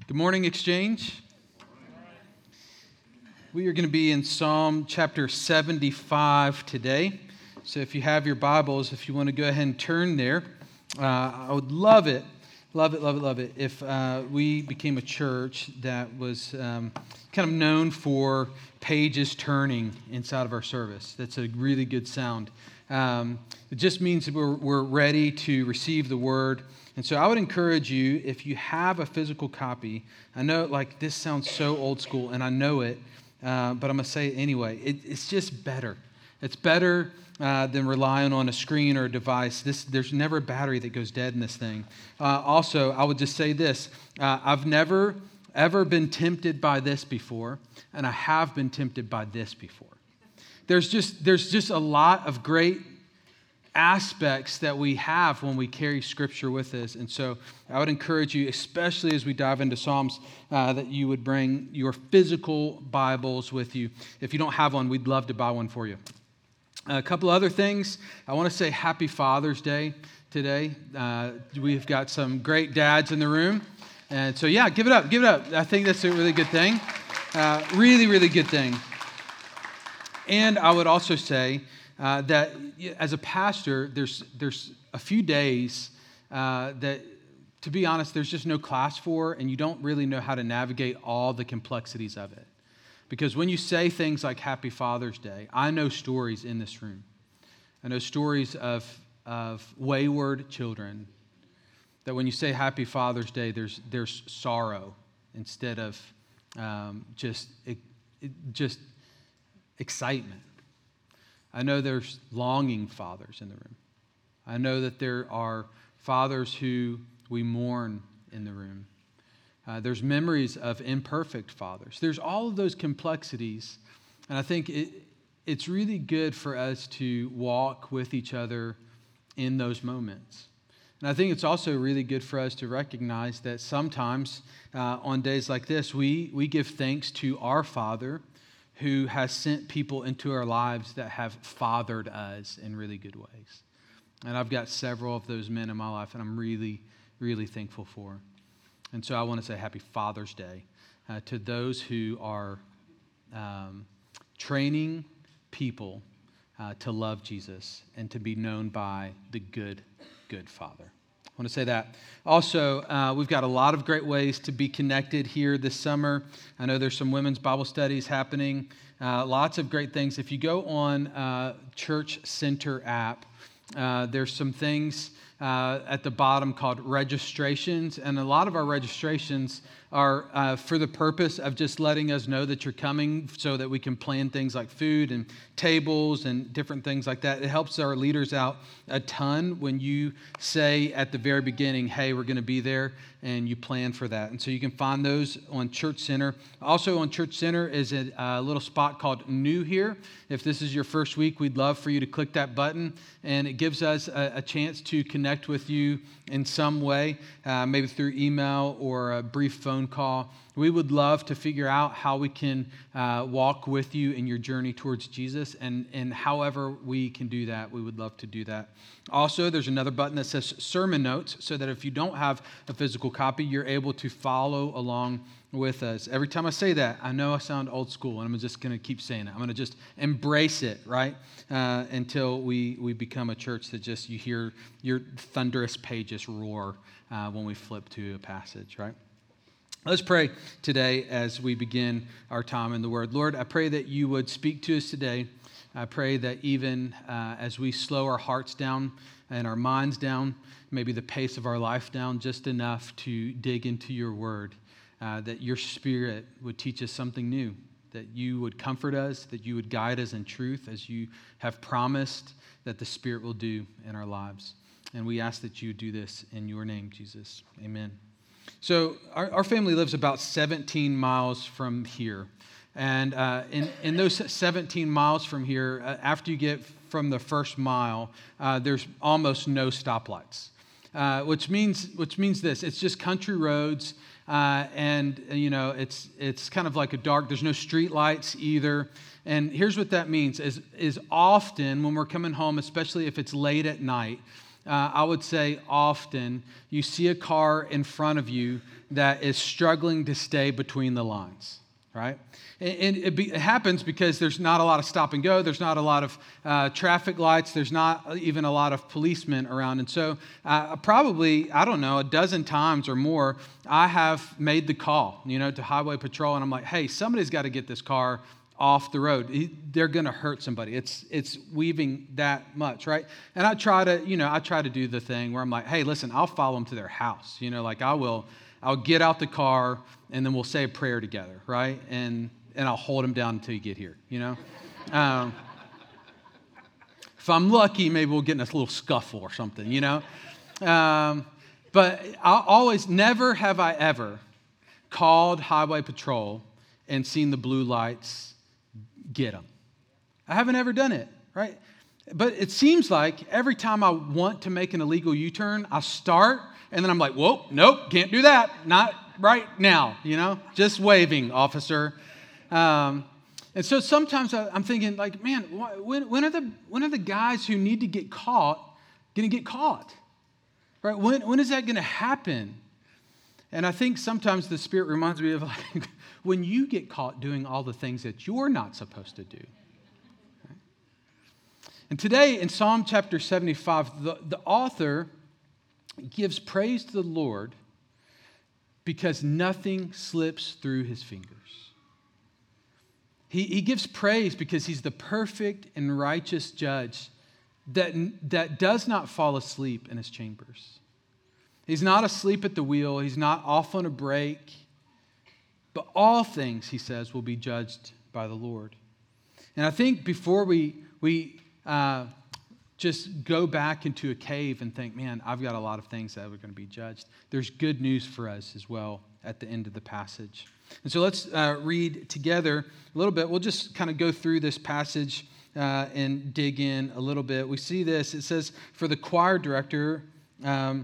Good morning, Exchange. We are going to be in Psalm chapter 75 today. So if you have your Bibles, if you want to go ahead and turn there, I would love it if we became a church that was kind of known for pages turning inside of our service. That's a really good sound. It just means that we're ready to receive the word. And so I would encourage you, if you have a physical copy, I know this sounds so old school, and I know it, but I'm going to say it anyway. It's just better. It's better than relying on a screen or a device. There's never a battery that goes dead in this thing. Also, I would just say this. I've never, ever been tempted by this before, and I have been tempted by this before. There's just a lot of great aspects that we have when we carry Scripture with us. And so I would encourage you, especially as we dive into Psalms, that you would bring your physical Bibles with you. If you don't have one, we'd love to buy one for you. A couple other things. I want to say Happy Father's Day today. We've got some great dads in the room. And so, yeah, give it up. I think that's a really good thing. Really, really good thing. And I would also say that as a pastor, there's a few days that, to be honest, there's just no class for, and you don't really know how to navigate all the complexities of it. Because when you say things like Happy Father's Day, I know stories in this room. I know stories of wayward children that when you say Happy Father's Day, there's sorrow instead of just excitement. I know there's longing fathers in the room. I know that there are fathers who we mourn in the room. There's memories of imperfect fathers. There's all of those complexities, and I think it's really good for us to walk with each other in those moments. And I think it's also really good for us to recognize that sometimes on days like this, we give thanks to our Father who has sent people into our lives that have fathered us in really good ways. And I've got several of those men in my life, and I'm really, really thankful for. And so I want to say Happy Father's Day to those who are training people to love Jesus and to be known by the good Father. I want to say that. Also, we've got a lot of great ways to be connected here this summer. I know there's some women's Bible studies happening. Lots of great things. If you go on Church Center app, there's some things at the bottom called registrations. And a lot of our registrations are for the purpose of just letting us know that you're coming so that we can plan things like food and tables and different things like that. It helps our leaders out a ton when you say at the very beginning, hey, we're going to be there, and you plan for that. And so you can find those on Church Center. Also on Church Center is a little spot called New Here. If this is your first week, we'd love for you to click that button, and it gives us a chance to connect with you in some way, maybe through email or a brief phone call. We would love to figure out how we can walk with you in your journey towards Jesus, and however we can do that, we would love to do that. Also, there's another button that says Sermon Notes, so that if you don't have a physical copy, you're able to follow along with us. Every time I say that, I know I sound old school, and I'm just going to keep saying it. I'm going to just embrace it, right, until we become a church that just you hear your thunderous pages roar when we flip to a passage, right? Let's pray today as we begin our time in the Word. Lord, I pray that you would speak to us today. I pray that even as we slow our hearts down and our minds down, maybe the pace of our life down just enough to dig into your Word, that your Spirit would teach us something new, that you would comfort us, that you would guide us in truth as you have promised that the Spirit will do in our lives. And we ask that you do this in your name, Jesus. Amen. So our family lives about 17 miles from here. And in those 17 miles from here, after you get from the first mile, there's almost no stoplights, which means this. It's just country roads, and it's kind of like a dark. There's no street lights either. And here's what that means: is often when we're coming home, especially if it's late at night, I would say often, you see a car in front of you that is struggling to stay between the lines, right? And it happens because there's not a lot of stop and go. There's not a lot of traffic lights. There's not even a lot of policemen around. And so probably, I don't know, a dozen times or more, I have made the call, to Highway Patrol. And I'm like, hey, somebody's got to get this car off the road. They're going to hurt somebody. It's weaving that much, right? And I try to do the thing where I'm like, hey, listen, I'll follow them to their house. I'll get out the car and then we'll say a prayer together, right? And I'll hold them down until you get here, If I'm lucky, maybe we'll get in a little scuffle or something, But never have I ever called Highway Patrol and seen the blue lights get them. I haven't ever done it, right? But it seems like every time I want to make an illegal U-turn, I start and then I'm like, whoa, nope, can't do that. Not right now, just waving, officer. And so sometimes I'm thinking like, man, when are the guys who need to get caught going to get caught? Right? When is that going to happen? And I think sometimes the Spirit reminds me of like when you get caught doing all the things that you're not supposed to do. Right? And today in Psalm chapter 75, the author gives praise to the Lord because nothing slips through his fingers. He gives praise because he's the perfect and righteous judge that does not fall asleep in his chambers. He's not asleep at the wheel. He's not off on a break. But all things, he says, will be judged by the Lord. And I think before we just go back into a cave and think, man, I've got a lot of things that are going to be judged, there's good news for us as well at the end of the passage. And so let's read together a little bit. We'll just kind of go through this passage and dig in a little bit. We see this. It says, for the choir director, a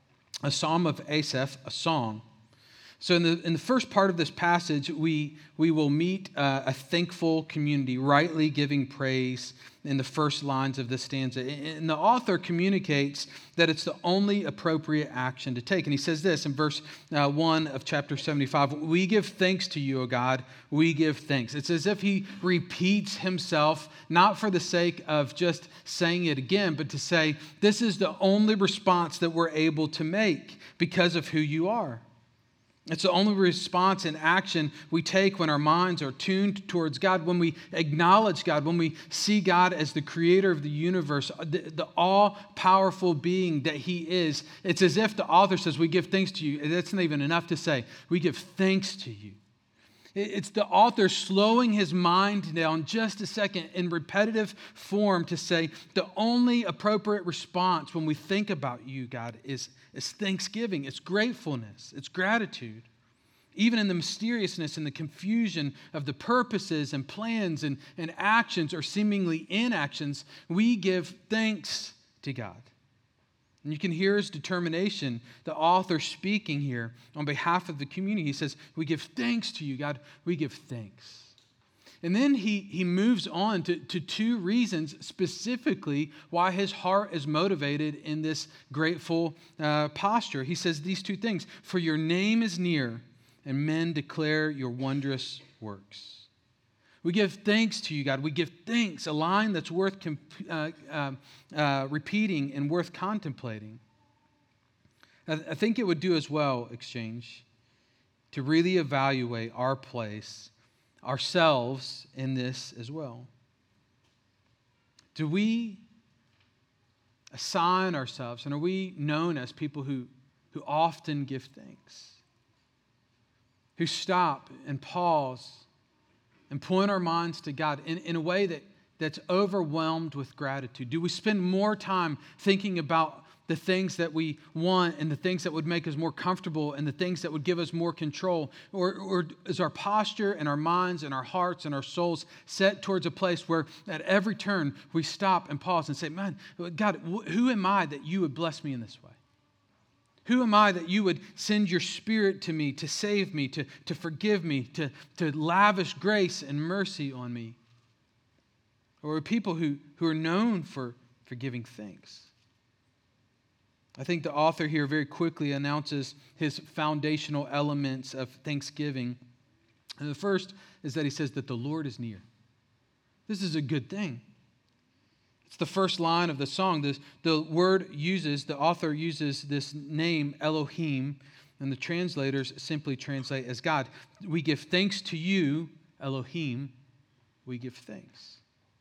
psalm of Asaph, a song. So in the first part of this passage, we will meet a thankful community, rightly giving praise in the first lines of this stanza. And the author communicates that it's the only appropriate action to take. And he says this in verse 1 of chapter 75, we give thanks to you, O God, we give thanks. It's as if he repeats himself, not for the sake of just saying it again, but to say, this is the only response that we're able to make because of who you are. It's the only response and action we take when our minds are tuned towards God, when we acknowledge God, when we see God as the creator of the universe, the all-powerful being that he is. It's as if the author says, we give thanks to you. That's not even enough to say, we give thanks to you. It's the author slowing his mind down just a second in repetitive form to say the only appropriate response when we think about you, God, is thanksgiving. It's gratefulness. It's gratitude. Even in the mysteriousness and the confusion of the purposes and plans and actions or seemingly inactions, we give thanks to God. And you can hear his determination, the author speaking here on behalf of the community. He says, we give thanks to you, God. We give thanks. And then he moves on to two reasons specifically why his heart is motivated in this grateful posture. He says these two things. For your name is near, and men declare your wondrous works. We give thanks to you, God. We give thanks, a line that's worth repeating and worth contemplating. I think it would do as well, Exchange, to really evaluate our place, ourselves in this as well. Do we assign ourselves, and are we known as people who often give thanks? Who stop and pause and point our minds to God in a way that's overwhelmed with gratitude? Do we spend more time thinking about the things that we want and the things that would make us more comfortable and the things that would give us more control? Or is our posture and our minds and our hearts and our souls set towards a place where at every turn we stop and pause and say, man, God, who am I that you would bless me in this way? Who am I that you would send your Spirit to me, to save me, to forgive me, to lavish grace and mercy on me? Or are people who are known for giving thanks? I think the author here very quickly announces his foundational elements of thanksgiving. And the first is that he says that the Lord is near. This is a good thing. It's the first line of the song. The author uses this name, Elohim, and the translators simply translate as God. We give thanks to you, Elohim. We give thanks.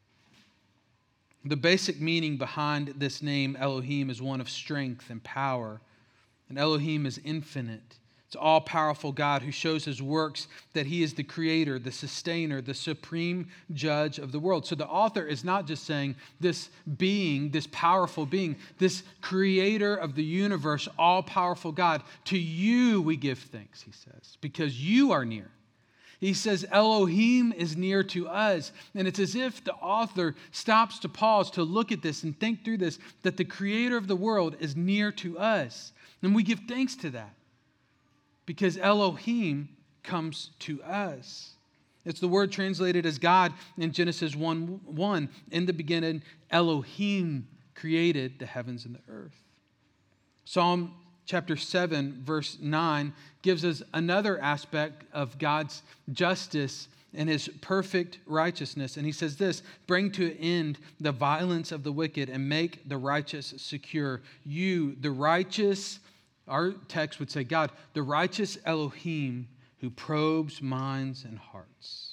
The basic meaning behind this name, Elohim, is one of strength and power. And Elohim is infinite. It's all-powerful God who shows his works that he is the creator, the sustainer, the supreme judge of the world. So the author is not just saying this being, this powerful being, this creator of the universe, all-powerful God, to you we give thanks, he says, because you are near. He says Elohim is near to us. And it's as if the author stops to pause to look at this and think through this, that the creator of the world is near to us. And we give thanks to that because Elohim comes to us. It's the word translated as God in Genesis 1:1. In the beginning, Elohim created the heavens and the earth. Psalm chapter 7, verse 9, gives us another aspect of God's justice and his perfect righteousness. And he says this, bring to an end the violence of the wicked and make the righteous secure. You, the righteous, our text would say God, the righteous Elohim who probes minds and hearts.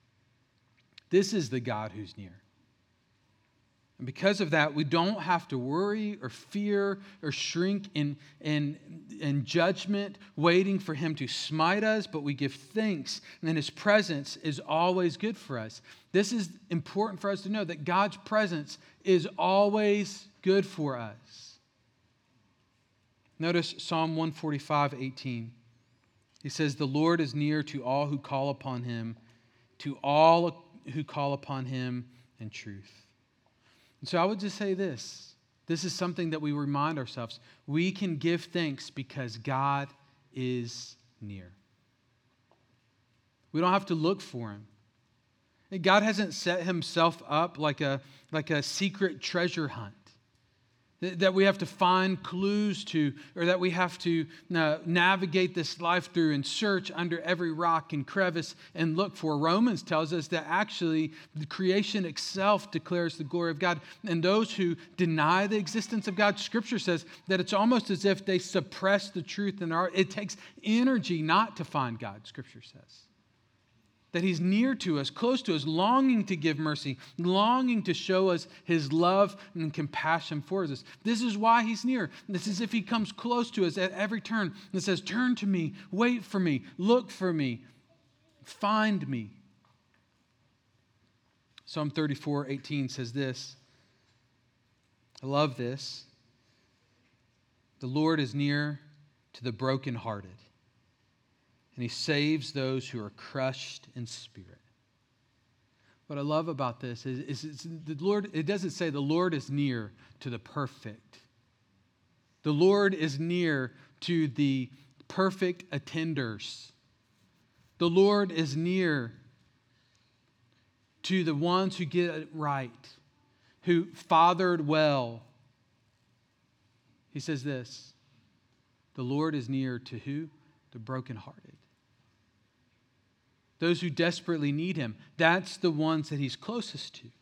This is the God who's near. And because of that, we don't have to worry or fear or shrink in judgment, waiting for him to smite us, but we give thanks, and his presence is always good for us. This is important for us to know, that God's presence is always good for us. Notice Psalm 145:18. He says, the Lord is near to all who call upon him, to all who call upon him in truth. And so I would just say this. This is something that we remind ourselves. We can give thanks because God is near. We don't have to look for him. And God hasn't set himself up like a secret treasure hunt that we have to find clues to, or that we have to navigate this life through and search under every rock and crevice and look for. Romans tells us that actually the creation itself declares the glory of God. And those who deny the existence of God, Scripture says that it's almost as if they suppress the truth in our. It takes energy not to find God, Scripture says. That he's near to us, close to us, longing to give mercy, longing to show us his love and compassion for us. This is why he's near. It's as if he comes close to us at every turn and says, turn to me, wait for me, look for me, find me. Psalm 34:18 says this. I love this. The Lord is near to the brokenhearted, and he saves those who are crushed in spirit. What I love about this is the Lord, it doesn't say the Lord is near to the perfect. The Lord is near to the perfect attenders. The Lord is near to the ones who get it right, who fathered well. He says this, the Lord is near to who? The brokenhearted. Those who desperately need him. That's the ones that he's closest to.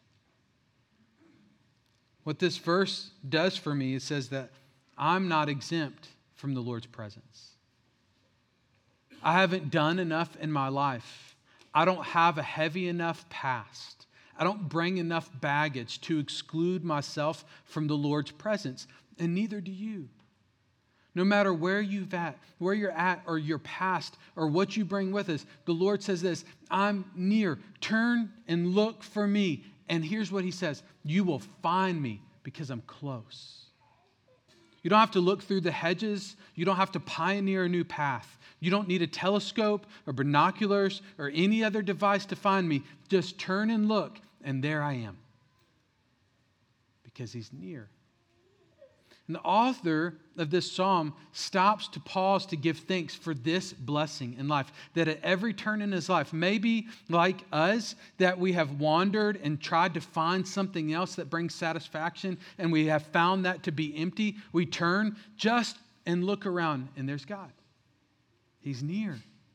What this verse does for me, it says that I'm not exempt from the Lord's presence. I haven't done enough in my life. I don't have a heavy enough past. I don't bring enough baggage to exclude myself from the Lord's presence, and neither do you. No matter where you're at, or your past, or what you bring with us, the Lord says this, I'm near. Turn and look for me. And here's what he says, you will find me because I'm close. You don't have to look through the hedges. You don't have to pioneer a new path. You don't need a telescope or binoculars or any other device to find me. Just turn and look, and there I am. Because he's near. And the author of this psalm stops to pause to give thanks for this blessing in life, that at every turn in his life, maybe like us, that we have wandered and tried to find something else that brings satisfaction, and we have found that to be empty. We turn just and look around, and there's God. He's near.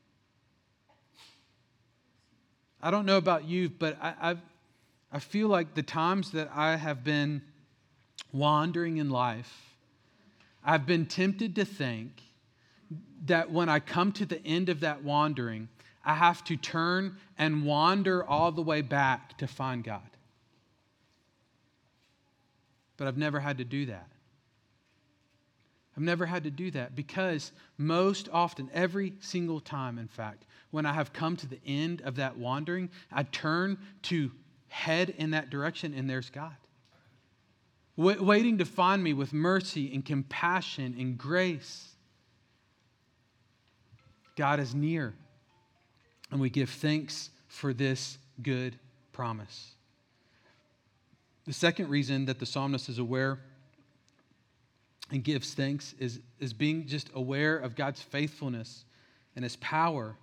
I don't know about you, but I feel like the times that I have been wandering in life, I've been tempted to think that when I come to the end of that wandering, I have to turn and wander all the way back to find God. But I've never had to do that. I've never had to do that because most often, every single time, in fact, when I have come to the end of that wandering, I turn to head in that direction and there's God. Waiting to find me with mercy and compassion and grace. God is near, and we give thanks for this good promise. The second reason that the psalmist is aware and gives thanks is being just aware of God's faithfulness and his power.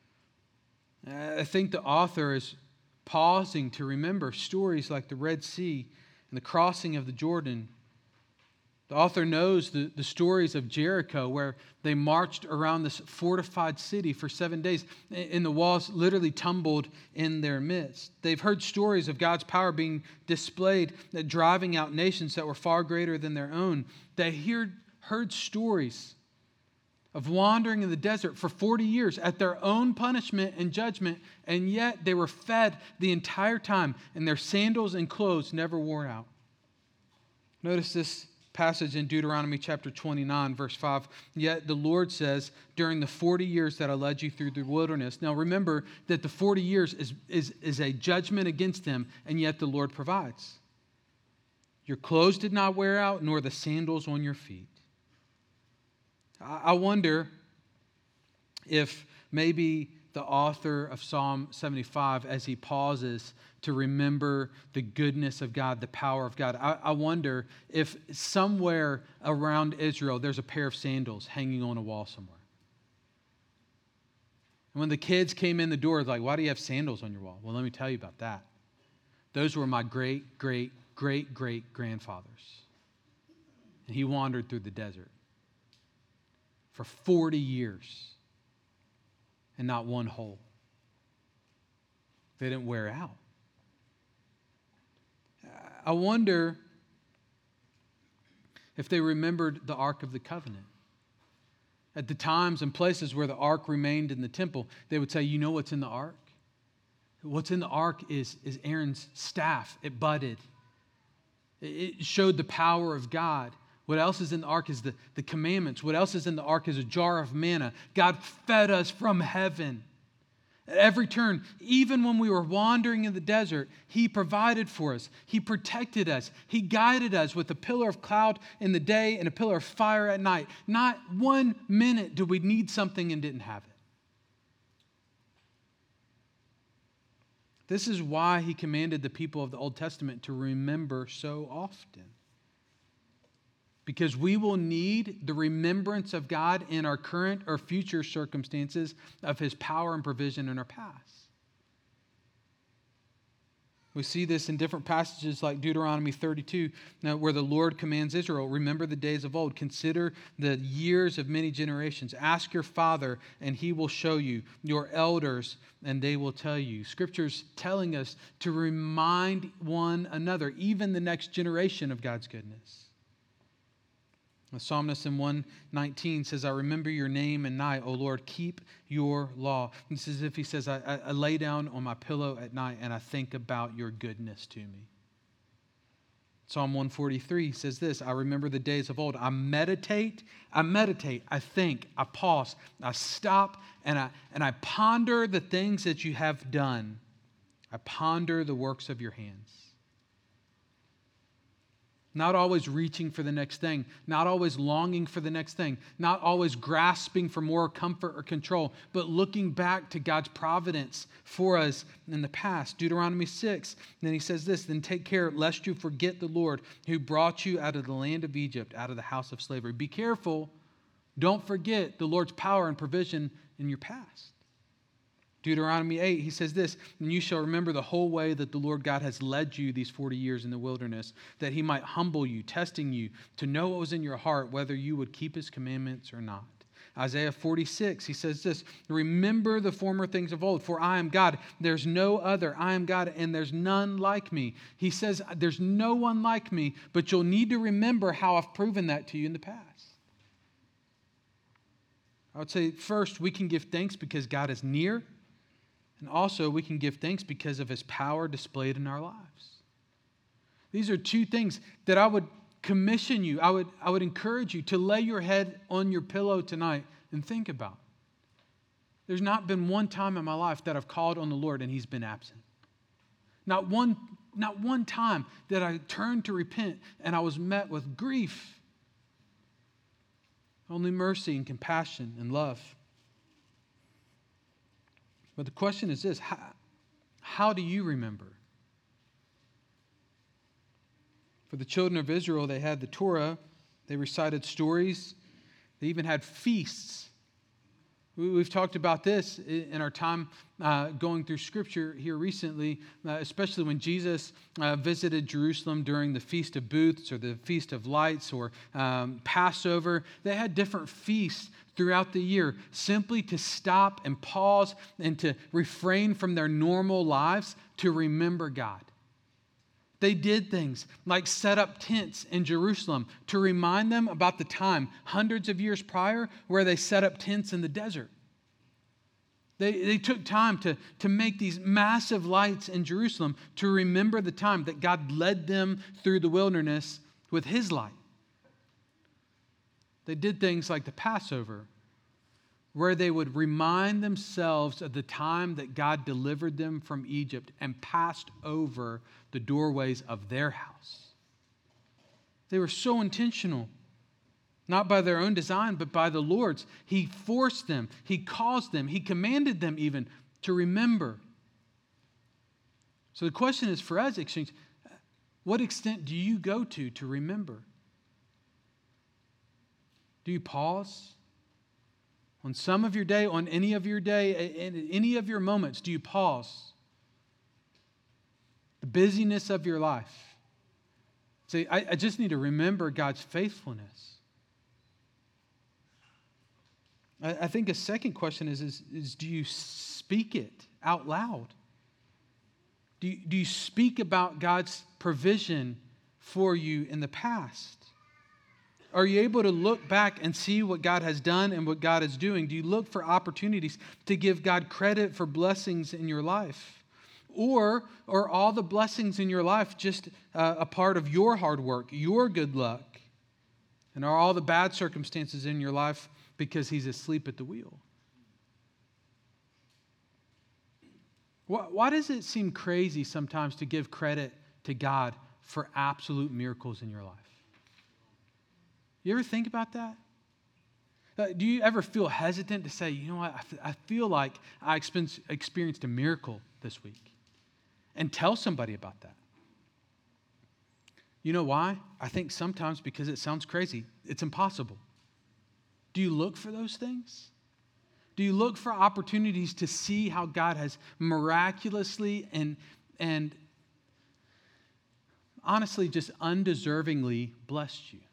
I think the author is pausing to remember stories like the Red Sea and the crossing of the Jordan. The author knows the stories of Jericho, where they marched around this fortified city for 7 days, and the walls literally tumbled in their midst. They've heard stories of God's power being displayed, driving out nations that were far greater than their own. They heard stories of wandering in the desert for 40 years at their own punishment and judgment, and yet they were fed the entire time, and their sandals and clothes never wore out. Notice this passage in Deuteronomy chapter 29, verse 5. Yet the Lord says, during the 40 years that I led you through the wilderness. Now remember that the 40 years is a judgment against them, and yet the Lord provides. Your clothes did not wear out, nor the sandals on your feet. I wonder if maybe the author of Psalm 75, as he pauses to remember the goodness of God, the power of God, I wonder if somewhere around Israel there's a pair of sandals hanging on a wall somewhere. And when the kids came in the door, like, why do you have sandals on your wall? Well, let me tell you about that. Those were my great-great-great-great-grandfathers. And he wandered through the desert for 40 years and not one hole. They didn't wear out. I wonder if they remembered the Ark of the Covenant. At the times and places where the Ark remained in the temple, they would say, you know what's in the Ark? What's in the Ark is Aaron's staff. It budded. It showed the power of God. What else is in the ark is the commandments. What else is in the ark is a jar of manna. God fed us from heaven. At every turn, even when we were wandering in the desert, he provided for us. He protected us. He guided us with a pillar of cloud in the day and a pillar of fire at night. Not 1 minute did we need something and didn't have it. This is why he commanded the people of the Old Testament to remember so often. Because we will need the remembrance of God in our current or future circumstances of his power and provision in our past. We see this in different passages like Deuteronomy 32, where the Lord commands Israel, remember the days of old, consider the years of many generations. Ask your father, and he will show you, your elders, and they will tell you. Scripture's telling us to remind one another, even the next generation, of God's goodness. The psalmist in 119 says, I remember your name and night, O Lord, keep your law. And it's as if he says, I lay down on my pillow at night and I think about your goodness to me. Psalm 143 says this, I remember the days of old. I meditate, I think, I pause, I stop, and I ponder the things that you have done. I ponder the works of your hands. Not always reaching for the next thing, not always longing for the next thing, not always grasping for more comfort or control, but looking back to God's providence for us in the past. Deuteronomy 6, then he says this, then take care lest you forget the Lord who brought you out of the land of Egypt, out of the house of slavery. Be careful, don't forget the Lord's power and provision in your past. Deuteronomy 8, he says this, and you shall remember the whole way that the Lord God has led you these 40 years in the wilderness, that he might humble you, testing you to know what was in your heart, whether you would keep his commandments or not. Isaiah 46, he says this, remember the former things of old, for I am God, there's no other. I am God, and there's none like me. He says, there's no one like me, but you'll need to remember how I've proven that to you in the past. I would say, first, we can give thanks because God is near. And also, we can give thanks because of his power displayed in our lives. These are two things that I would commission you. I would encourage you to lay your head on your pillow tonight and think about. There's not been one time in my life that I've called on the Lord and he's been absent. Not one time that I turned to repent and I was met with grief. Only mercy and compassion and love. But the question is this, how do you remember? For the children of Israel, they had the Torah, they recited stories, they even had feasts. We've talked about this in our time going through Scripture here recently, especially when Jesus visited Jerusalem during the Feast of Booths or the Feast of Lights or Passover. They had different feasts throughout the year simply to stop and pause and to refrain from their normal lives to remember God. They did things like set up tents in Jerusalem to remind them about the time, hundreds of years prior, where they set up tents in the desert. They took time to make these massive lights in Jerusalem to remember the time that God led them through the wilderness with his light. They did things like the Passover, where they would remind themselves of the time that God delivered them from Egypt and passed over the doorways of their house. They were so intentional, not by their own design, but by the Lord's. He forced them, he caused them, he commanded them even to remember. So the question is for us, Exchange, what extent do you go to remember? Do you pause? On some of your day, on any of your day, in any of your moments, do you pause? The busyness of your life. Say, I just need to remember God's faithfulness. I think a second question is do you speak it out loud? Do you speak about God's provision for you in the past? Are you able to look back and see what God has done and what God is doing? Do you look for opportunities to give God credit for blessings in your life? Or are all the blessings in your life just a part of your hard work, your good luck? And are all the bad circumstances in your life because he's asleep at the wheel? Why does it seem crazy sometimes to give credit to God for absolute miracles in your life? You ever think about that? Do you ever feel hesitant to say, you know what, I feel like I experienced a miracle this week, and tell somebody about that? You know why? I think sometimes because it sounds crazy. It's impossible. Do you look for those things? Do you look for opportunities to see how God has miraculously and honestly just undeservingly blessed you?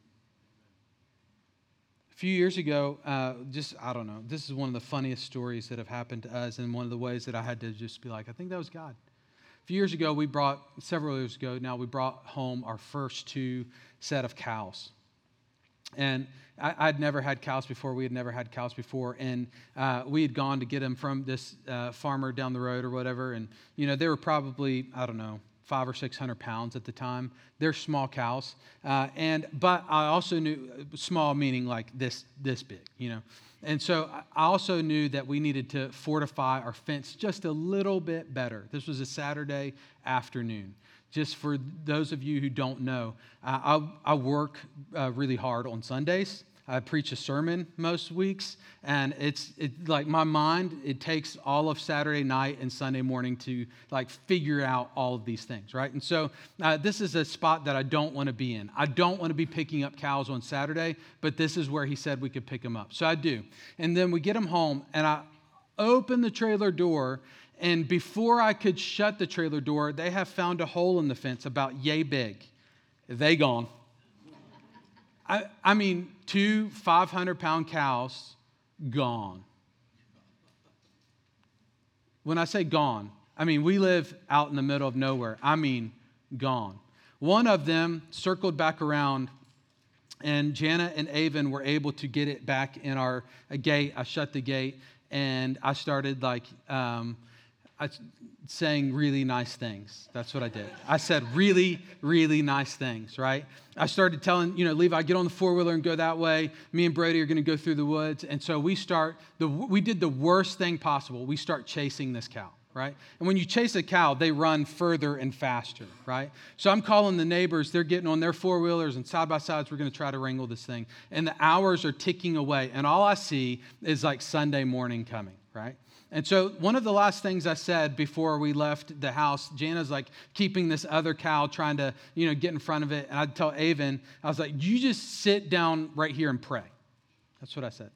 A few years ago, I don't know, this is one of the funniest stories that have happened to us, and one of the ways that I had to just be like, I think that was God. A few years ago, several years ago now, we brought home our first 2 set of cows. And I'd never had cows before. We had never had cows before. And we had gone to get them from this farmer down the road or whatever. And, you know, they were probably, 500 or 600 pounds at the time. They're small cows. But I also knew, small meaning like this big, you know. And so I also knew that we needed to fortify our fence just a little bit better. This was a Saturday afternoon. just for those of you who don't know, I work really hard on Sundays. I preach a sermon most weeks, and it's like my mind, it takes all of Saturday night and Sunday morning to like figure out all of these things, right? And so this is a spot that I don't want to be in. I don't want to be picking up cows on Saturday, but this is where he said we could pick them up. So I do. And then we get them home, and I open the trailer door, and before I could shut the trailer door, they have found a hole in the fence about yay big. They gone. I mean, 2 500-pound cows gone. When I say gone, I mean, we live out in the middle of nowhere. I mean, gone. One of them circled back around, and Jana and Avon were able to get it back in our gate. I shut the gate, and I started saying really nice things. That's what I did. I said really, really nice things, right? I started telling, Levi, get on the four-wheeler and go that way. Me and Brody are going to go through the woods. And so we did the worst thing possible. We start chasing this cow, right? And when you chase a cow, they run further and faster, right? So I'm calling the neighbors. They're getting on their four-wheelers and side-by-sides. We're going to try to wrangle this thing. And the hours are ticking away. And all I see is like Sunday morning coming, right? And so one of the last things I said before we left the house, Jana's like keeping this other cow, trying to, get in front of it. And I'd tell Avon, I was like, you just sit down right here and pray. That's what I said.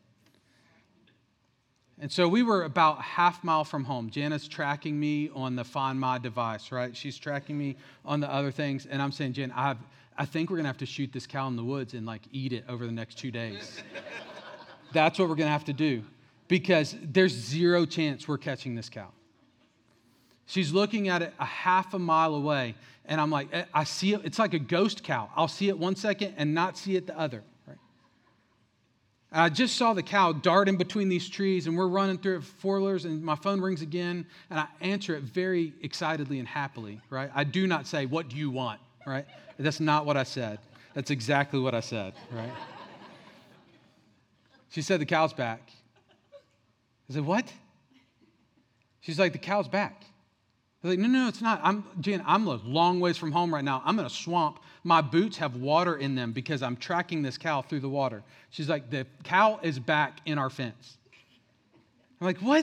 And so we were about a half mile from home. Jana's tracking me on the Find My device, right? She's tracking me on the other things. And I'm saying, Jan, I think we're going to have to shoot this cow in the woods and like eat it over the next 2 days. That's what we're going to have to do. Because there's zero chance we're catching this cow. She's looking at it a half a mile away, and I'm like, I see it. It's like a ghost cow. I'll see it 1 second and not see it the other. Right? And I just saw the cow dart in between these trees, and we're running through it, four-wheelers, and my phone rings again, and I answer it very excitedly and happily. Right? I do not say, "What do you want?" Right? That's not what I said. That's exactly what I said. Right? She said, "The cow's back." I said, "What?" She's like, "The cow's back." I was like, no, it's not. Jan, I'm a long ways from home right now. I'm in a swamp. My boots have water in them because I'm tracking this cow through the water. She's like, "The cow is back in our fence." I'm like, "What?"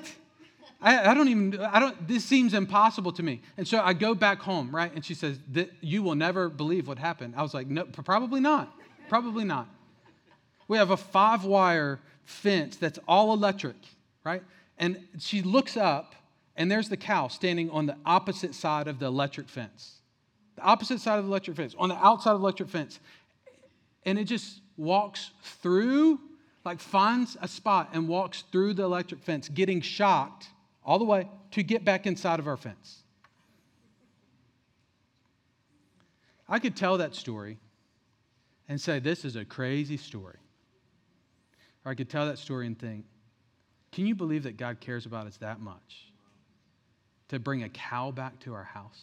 This seems impossible to me. And so I go back home, right? And she says, "You will never believe what happened." I was like, "No, probably not. Probably not." We have a 5-wire fence that's all electric. Right? And she looks up, and there's the cow standing on the opposite side of the electric fence. The opposite side of the electric fence, on the outside of the electric fence. And it just walks through, like finds a spot and walks through the electric fence, getting shocked all the way to get back inside of our fence. I could tell that story and say, this is a crazy story. Or I could tell that story and think, can you believe that God cares about us that much to bring a cow back to our house?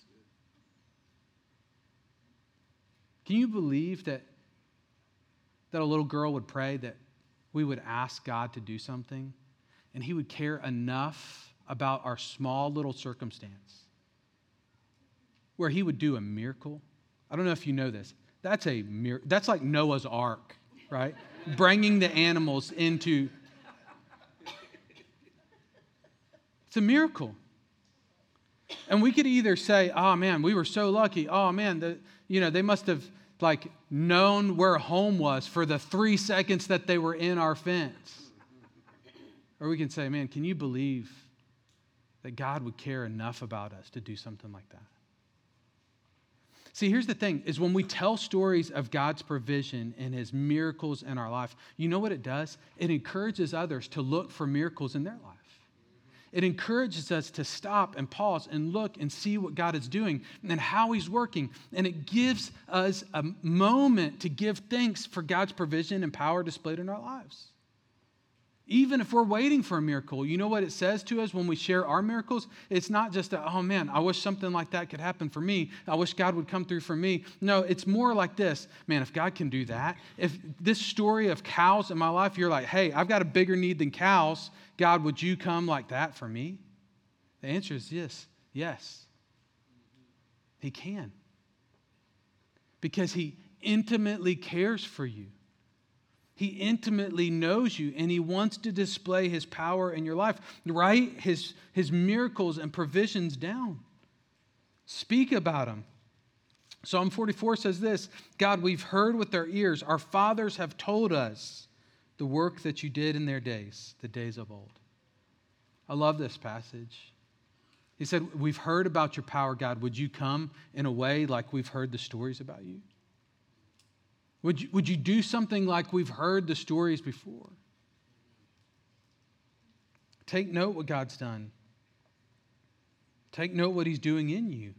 Can you believe that a little girl would pray that we would ask God to do something and he would care enough about our small little circumstance where he would do a miracle? I don't know if you know this. That's like Noah's Ark, right? Bringing the animals into... It's a miracle. And we could either say, "Oh man, we were so lucky. Oh man, they must have like known where home was for the 3 seconds that they were in our fence." Or we can say, "Man, can you believe that God would care enough about us to do something like that?" See, here's the thing, is when we tell stories of God's provision and his miracles in our life, you know what it does? It encourages others to look for miracles in their life. It encourages us to stop and pause and look and see what God is doing and how he's working. And it gives us a moment to give thanks for God's provision and power displayed in our lives. Even if we're waiting for a miracle, you know what it says to us when we share our miracles? It's not just "Oh man, I wish something like that could happen for me. I wish God would come through for me." No, it's more like this. Man, if God can do that, if this story of cows in my life, you're like, "Hey, I've got a bigger need than cows. God, would you come like that for me?" The answer is yes. Yes. He can. Because he intimately cares for you. He intimately knows you, and he wants to display his power in your life. Write his miracles and provisions down. Speak about them. Psalm 44 says this, God, we've heard with our ears. Our fathers have told us the work that you did in their days, the days of old. I love this passage. He said, we've heard about your power, God. Would you come in a way like we've heard the stories about you? Would you do something like we've heard the stories before? Take note what God's done. Take note what he's doing in you.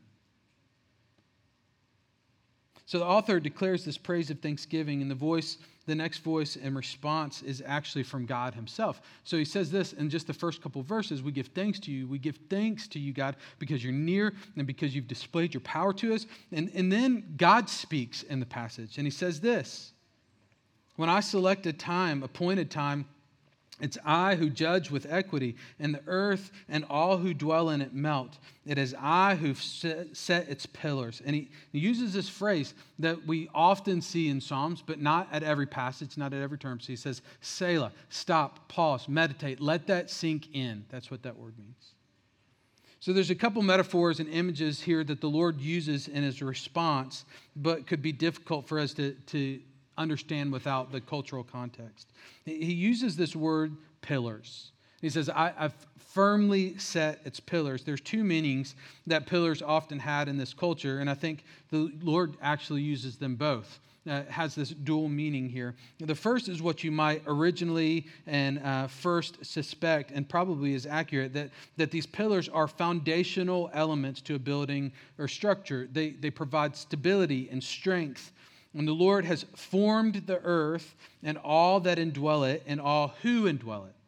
So the author declares this praise of thanksgiving, and the next voice in response is actually from God himself. So he says this in just the first couple verses, we give thanks to you. We give thanks to you, God, because you're near and because you've displayed your power to us. And then God speaks in the passage, and he says this, when I select a time, appointed time, it's I who judge with equity, and the earth and all who dwell in it melt. It is I who've set its pillars. And he uses this phrase that we often see in Psalms, but not at every passage, not at every term. So he says, Selah, stop, pause, meditate, let that sink in. That's what that word means. So there's a couple metaphors and images here that the Lord uses in his response, but could be difficult for us to understand without the cultural context. He uses this word pillars. He says, I've firmly set its pillars. There's two meanings that pillars often had in this culture, and I think the Lord actually uses them both. It has this dual meaning here. The first is what you might originally and first suspect, and probably is accurate, that these pillars are foundational elements to a building or structure. They provide stability and strength. And the Lord has formed the earth and all that indwell it and all who indwell it.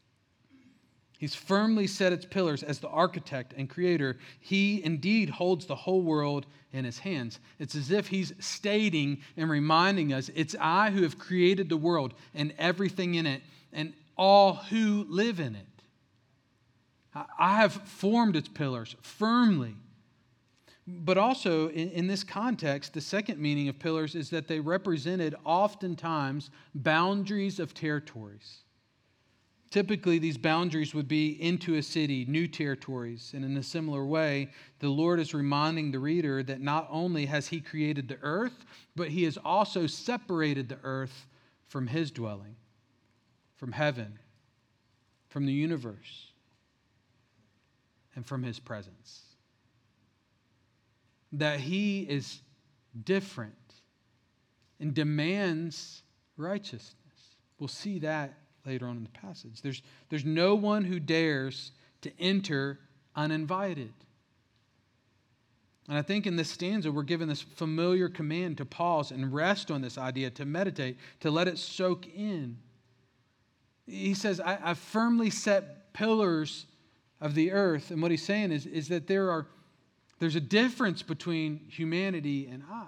He's firmly set its pillars as the architect and creator. He indeed holds the whole world in his hands. It's as if he's stating and reminding us, it's I who have created the world and everything in it and all who live in it. I have formed its pillars firmly. But also, in this context, the second meaning of pillars is that they represented oftentimes boundaries of territories. Typically, these boundaries would be into a city, new territories. And in a similar way, the Lord is reminding the reader that not only has he created the earth, but he has also separated the earth from his dwelling, from heaven, from the universe, and from his presence. That he is different and demands righteousness. We'll see that later on in the passage. There's no one who dares to enter uninvited. And I think in this stanza, we're given this familiar command to pause and rest on this idea, to meditate, to let it soak in. He says, I firmly set pillars of the earth. And what he's saying is that there's a difference between humanity and I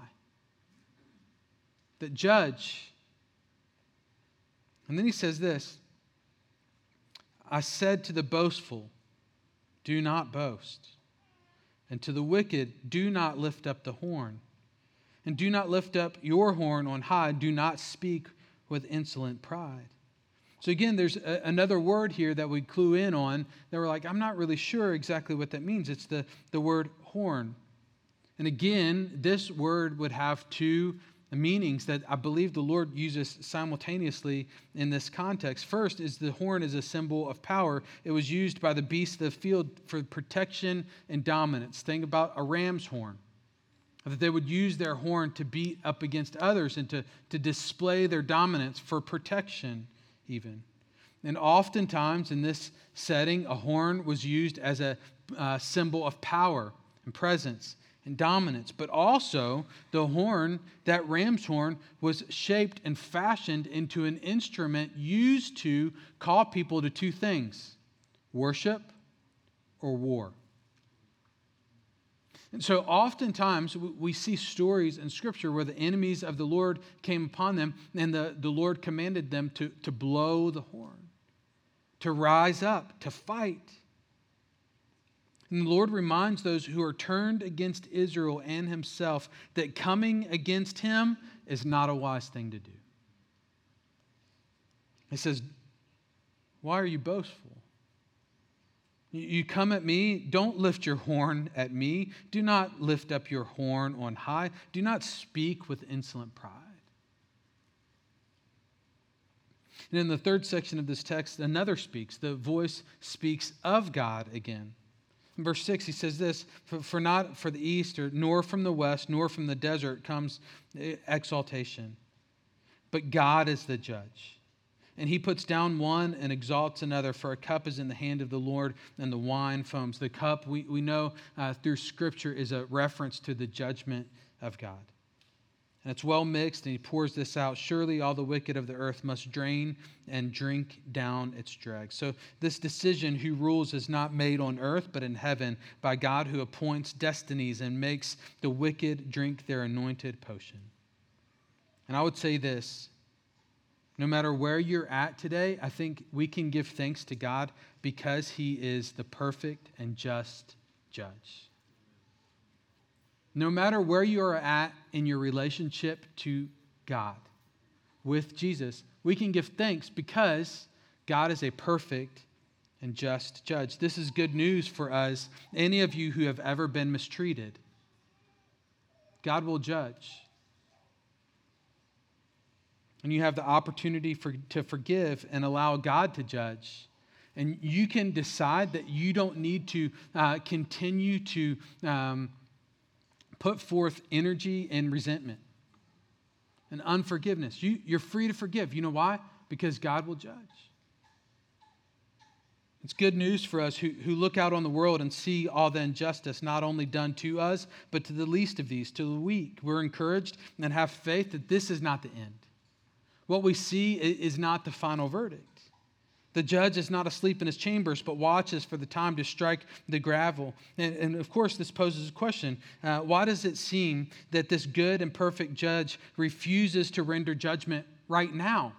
that judge. And then he says this, I said to the boastful, do not boast. And to the wicked, do not lift up the horn. And do not lift up your horn on high. Do not speak with insolent pride. So again, there's another word here that we clue in on that we're like, I'm not really sure exactly what that means. It's the word horn. And again, this word would have two meanings that I believe the Lord uses simultaneously in this context. First is the horn is a symbol of power. It was used by the beasts of the field for protection and dominance. Think about a ram's horn. That they would use their horn to beat up against others and to display their dominance for protection even. And oftentimes in this setting, a horn was used as a symbol of power and presence and dominance. But also the horn, that ram's horn, was shaped and fashioned into an instrument used to call people to two things: worship or war. And so oftentimes we see stories in Scripture where the enemies of the Lord came upon them and the Lord commanded them to blow the horn, to rise up, to fight. And the Lord reminds those who are turned against Israel and himself that coming against him is not a wise thing to do. He says, why are you boastful? You come at me, don't lift your horn at me. Do not lift up your horn on high. Do not speak with insolent pride. And in the third section of this text, another speaks. The voice speaks of God again. In verse 6, he says this, for not for the east, nor from the west, nor from the desert comes exaltation. But God is the judge. And he puts down one and exalts another, for a cup is in the hand of the Lord, and the wine foams. The cup, we know through Scripture, is a reference to the judgment of God. And it's well mixed, and he pours this out. Surely all the wicked of the earth must drain and drink down its dregs. So this decision who rules is not made on earth, but in heaven, by God who appoints destinies and makes the wicked drink their anointed potion. And I would say this, no matter where you're at today, I think we can give thanks to God because he is the perfect and just judge. No matter where you are at in your relationship to God, with Jesus, we can give thanks because God is a perfect and just judge. This is good news for us, any of you who have ever been mistreated. God will judge. And you have the opportunity to forgive and allow God to judge. And you can decide that you don't need to continue to put forth energy and resentment and unforgiveness. You're free to forgive. You know why? Because God will judge. It's good news for us who look out on the world and see all the injustice not only done to us, but to the least of these, to the weak. We're encouraged and have faith that this is not the end. What we see is not the final verdict. The judge is not asleep in his chambers, but watches for the time to strike the gavel. And of course, this poses a question. Why does it seem that this good and perfect judge refuses to render judgment right now?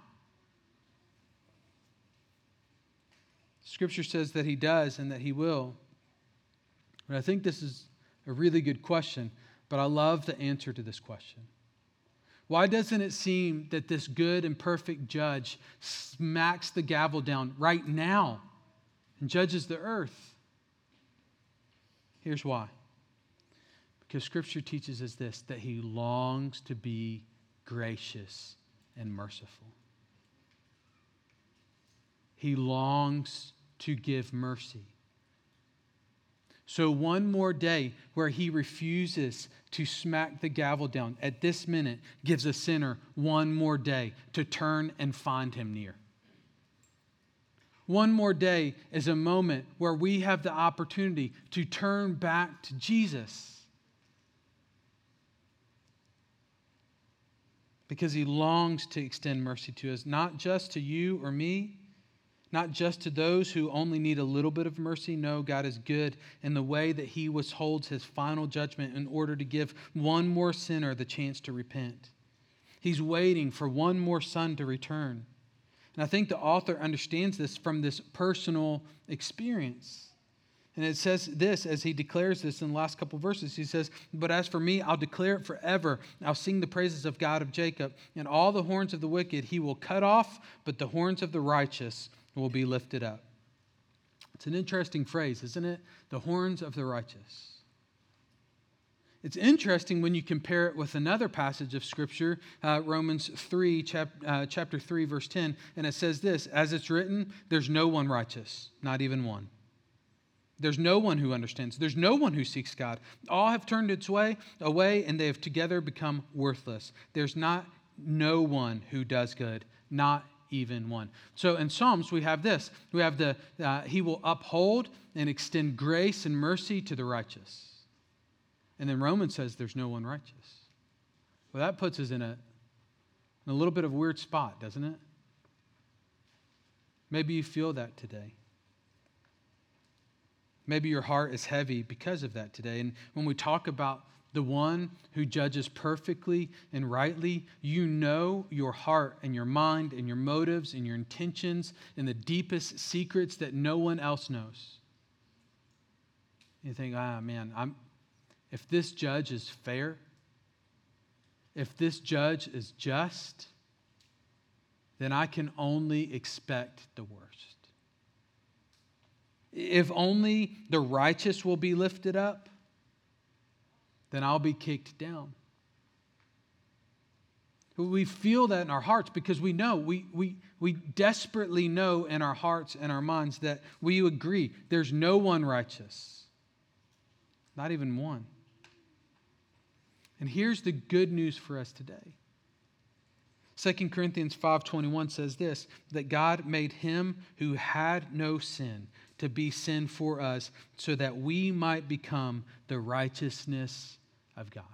Scripture says that he does and that he will. But I think this is a really good question, but I love the answer to this question. Why doesn't it seem that this good and perfect judge smacks the gavel down right now and judges the earth? Here's why. Because Scripture teaches us this, that he longs to be gracious and merciful. He longs to give mercy. So one more day where he refuses to smack the gavel down at this minute gives a sinner one more day to turn and find him near. One more day is a moment where we have the opportunity to turn back to Jesus. Because he longs to extend mercy to us, not just to you or me, not just to those who only need a little bit of mercy. No, God is good in the way that he withholds his final judgment in order to give one more sinner the chance to repent. He's waiting for one more son to return. And I think the author understands this from this personal experience. And it says this as he declares this in the last couple of verses. He says, but as for me, I'll declare it forever. I'll sing the praises of God of Jacob. And all the horns of the wicked he will cut off, but the horns of the righteous will be lifted up. It's an interesting phrase, isn't it? The horns of the righteous. It's interesting when you compare it with another passage of Scripture, Romans 3, chapter 3, verse 10, and it says this, as it's written, there's no one righteous, not even one. There's no one who understands. There's no one who seeks God. All have turned away, and they have together become worthless. There's no one who does good, not even one. So in Psalms, we have this. We have he will uphold and extend grace and mercy to the righteous. And then Romans says there's no one righteous. Well, that puts us in a little bit of a weird spot, doesn't it? Maybe you feel that today. Maybe your heart is heavy because of that today. And when we talk about the one who judges perfectly and rightly, you know your heart and your mind and your motives and your intentions and the deepest secrets that no one else knows. You think, man, if this judge is fair, if this judge is just, then I can only expect the worst. If only the righteous will be lifted up, then I'll be kicked down. We feel that in our hearts because we know, we desperately know in our hearts and our minds that we agree there's no one righteous, not even one. And here's the good news for us today. 2 Corinthians 5:21 says this, that God made him who had no sin to be sin for us so that we might become the righteousness of God.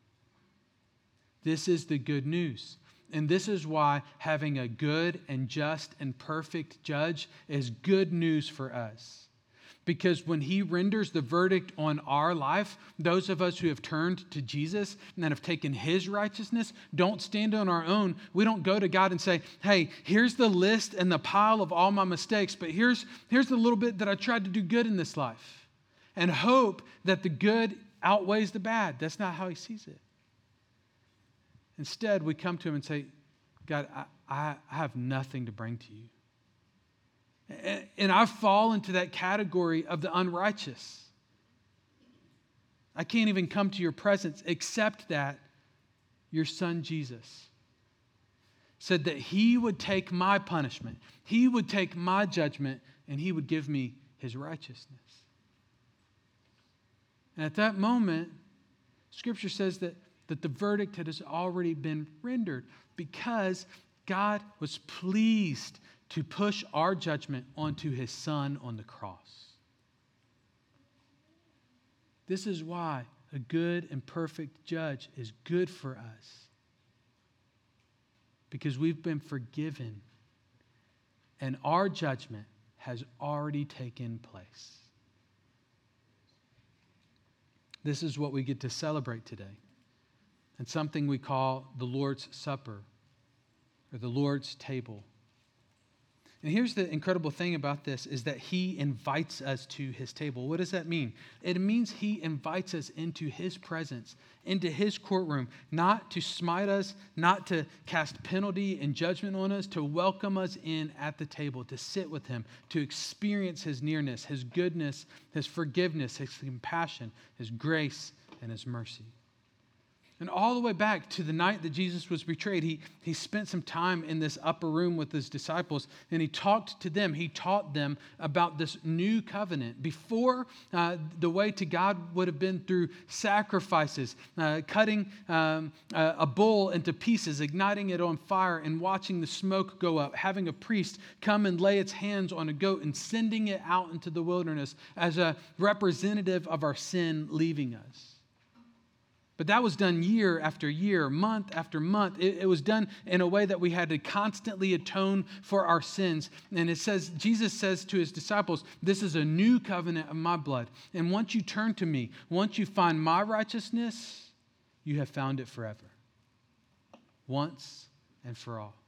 This is the good news. And this is why having a good and just and perfect judge is good news for us. Because when he renders the verdict on our life, those of us who have turned to Jesus and have taken his righteousness don't stand on our own. We don't go to God and say, hey, here's the list and the pile of all my mistakes, but here's the little bit that I tried to do good in this life, and hope that the good outweighs the bad. That's not how he sees it. Instead, we come to him and say, God, I have nothing to bring to you. And I fall into that category of the unrighteous. I can't even come to your presence except that your son Jesus said that he would take my punishment, he would take my judgment, and he would give me his righteousness. And at that moment, Scripture says that the verdict has already been rendered because God was pleased to push our judgment onto his son on the cross. This is why a good and perfect judge is good for us. Because we've been forgiven and our judgment has already taken place. This is what we get to celebrate today. And something we call the Lord's Supper or the Lord's table. And here's the incredible thing about this is that he invites us to his table. What does that mean? It means he invites us into his presence, into his courtroom, not to smite us, not to cast penalty and judgment on us, to welcome us in at the table, to sit with him, to experience his nearness, his goodness, his forgiveness, his compassion, his grace, and his mercy. And all the way back to the night that Jesus was betrayed, he spent some time in this upper room with his disciples, and he talked to them. He taught them about this new covenant. Before, the way to God would have been through sacrifices, cutting a bull into pieces, igniting it on fire, and watching the smoke go up, having a priest come and lay its hands on a goat and sending it out into the wilderness as a representative of our sin leaving us. But that was done year after year, month after month. It was done in a way that we had to constantly atone for our sins. And it says, Jesus says to his disciples, this is a new covenant of my blood. And once you turn to me, once you find my righteousness, you have found it forever. Once and for all.